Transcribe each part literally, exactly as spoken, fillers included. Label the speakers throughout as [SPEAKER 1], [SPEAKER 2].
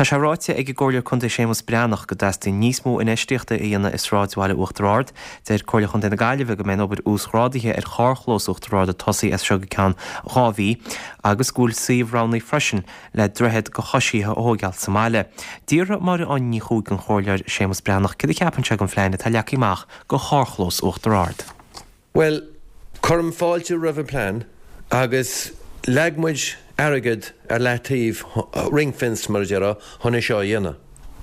[SPEAKER 1] Tá sé ráite ag ggóir chun sémas breannach go deasta níos mó in éisteachta i dhéana is ráidháile uachtarrád, déir chola chun na gaiileh go mé obair úsrádaithe ar cháchlós uachtarrád a tosaí as seo go ceann rábhí agus gúil saomhránnaí freisin le drehead go choisíthe ógeall Somália. Díra mar an ní chuig an chóirleir sémas breannach cad ceapan se an phléine tá leacaíach go cháchlós uachtarrád.
[SPEAKER 2] Well, chum fáilte roimh plán agus leagmuid agad ar leataobh ringfins mar deara chuna seo dhéana.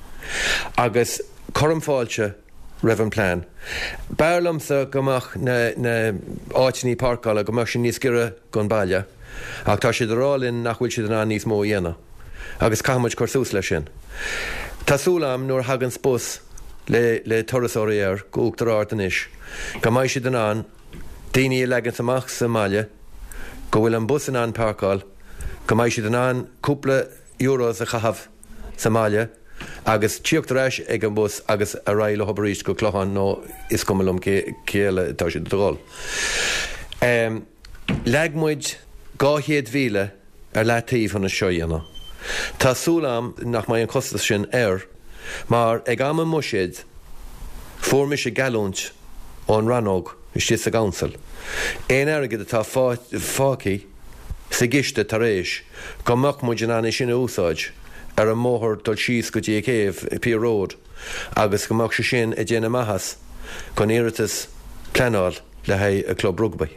[SPEAKER 2] Agus chum fáilte roimh an plán. Bearlamsa gomach na, na áitiní parcála gomach sin níos gire gon baile, ach tá siad rálinn nach bhfuil siad an níos mó dhéana. Agus caiimiid chursús lei sin. Tásúlam nuair hagan spós le, le torasóirí ar go uachtarrád inis. Go mbeidh siad an an daoine legan amach Somália, go bhfuil an bus in an parcáil, go mbeidh siad an an cúpla euros a chahabh Somália, agus tíochtaréis ag an bus agus a raile hobaríist go clochan nó is cumlum céile tá siad dul. Um, Leagmuid gáchéad mhíle ar leataobh an seo dhéana. Tá súlam nach mai an costas sin air, mar ag am an muisiid fuair sé galúnt ón ranóg is tí a gansel. Éon airgad atá fácií sa giste tar éis go mach muid an anna sin úsáid ar an móthir dul síos go dtí céimh Pier Road agus go mach sé sin a déana maithas chun iiritas pleanáil le haigh a club rugby.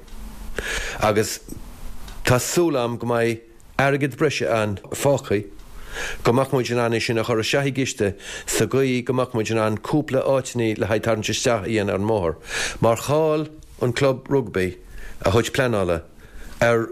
[SPEAKER 2] Agus tá súlam go mbeidh airgad breise an fácaí go mach muid an anna sin a chur a seaí giste sa gaí go mach muid an an cúpla áitiní le haigh tarn isteach íon ar an móthir. Mar cháil an club rugby a chuid pleanála ar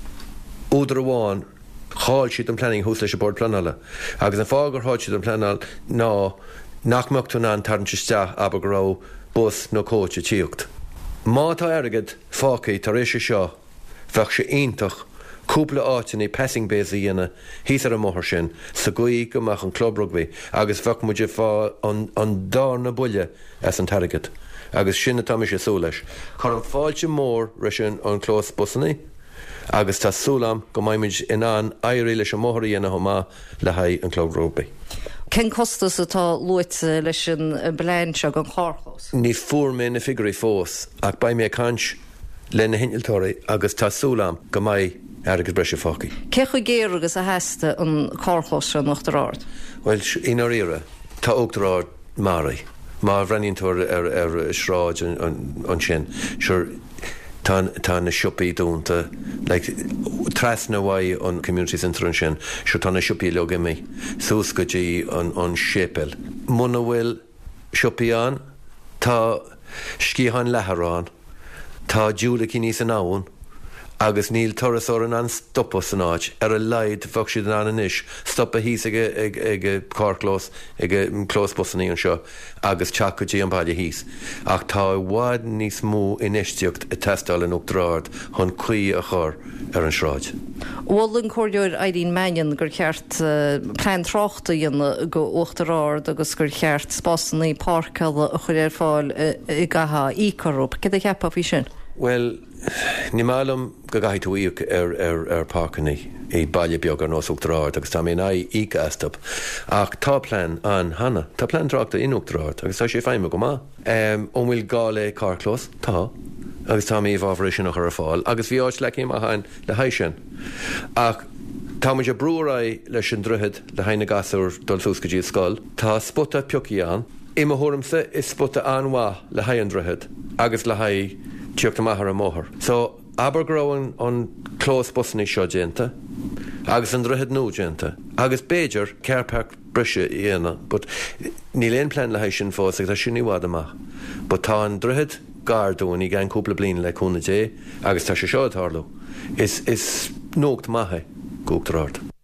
[SPEAKER 2] údar amháin cháil siad an planning hús leis a bord pleanála. Agus an fágur háid siad an pleanál ná nach meach tú an tarn isteach aber go rá bus nó cóite tíocht. Má tá airgad fácaí tar éis seo bheadh sé iontach cúpla áitiní passing base a dhéana híos ar an móthir sin sa gaí go mach an club rugby agus bheadh muidir fá an, an dar na buile as an targad. Agus sinna tá sé sú leis. Chur an fáilte mór re sin an clós busannaí, agus tá súlam go mbeidh in an éirí leis an móthir dhéana thomá le haigh an club rugby.
[SPEAKER 3] Cén costas atá luite leis an bléin seag an cháchlós?
[SPEAKER 2] Ní fuair mé na figurí fós ach ba mé cant le na hinnealtóirí agus tá súlam go mbeidh agus breise fácaí.
[SPEAKER 3] Cé chu géir agus a heasta an cháchlós an uachtarrád?
[SPEAKER 2] Well, inar ire tá uachtarrád maraí. Má bhreíontóir ar, ar sráid an, an, an sin. Sure, tá, tá na siúpaí dúnta, like, tras na bhaid an community centre an sin, sure tá na siúpaí le mí, sús go dtí an, an sépel. Muna bhfuil siúpaí an, tá scíhan letharán, tá dúla cí níos an áin, agus níl torasóir an an stoppa san áid ar a leid bhag siad an an inis stoppa híos ag ag cárclós ag clós busannaí an seo agus teach go dtí an baile híos. Ach tá bhád níos mó in éisteacht a testáil an uachtarrád chun chuí a chur ar an sráid.
[SPEAKER 3] Bhil an cóirleoir Éiríonn Mannion gur cheart uh, plean tráchta dhéanana go uachtarrád agus gur cheart spásannaí páirceala a chuir ar fáil i gatha ícarúb. Cad a cheappa fí sin?
[SPEAKER 2] Well, ní málam go gaithí tú íoc ar, ar, ar pácannaí i baile beag ar nás uachtarrád agus tá mé í íca astab. Ach tá plán an hana, tá plán tráchta in uachtarrád agus tá sé féime go má. Um, ó bhfuil gá le cárclós, tá, agus tá mé bhábhar sin nach ar fáil, agus bhí áit le céim a hain le haid sin. Ach tá muid a brúrá leis an druhead le haine gasúr dul sús go dtí scoil, tá spota peocaí an, imime thuairmsa is spota anhá le haid an druhead, agus le haid tíocht amach ar an móthir. So, abergróin an clós busannaí seo déanta, agus an druhead nó déanta, agus béidir cearpach brise dhéana, but ní léon plean le haid sin fós agus tá sin níhád amach. But tá an druhead gardún i gceann cúpla bliain le cúna dé, agus tá sé seo atharlú. Is, is nócht maithe go uachtarrád.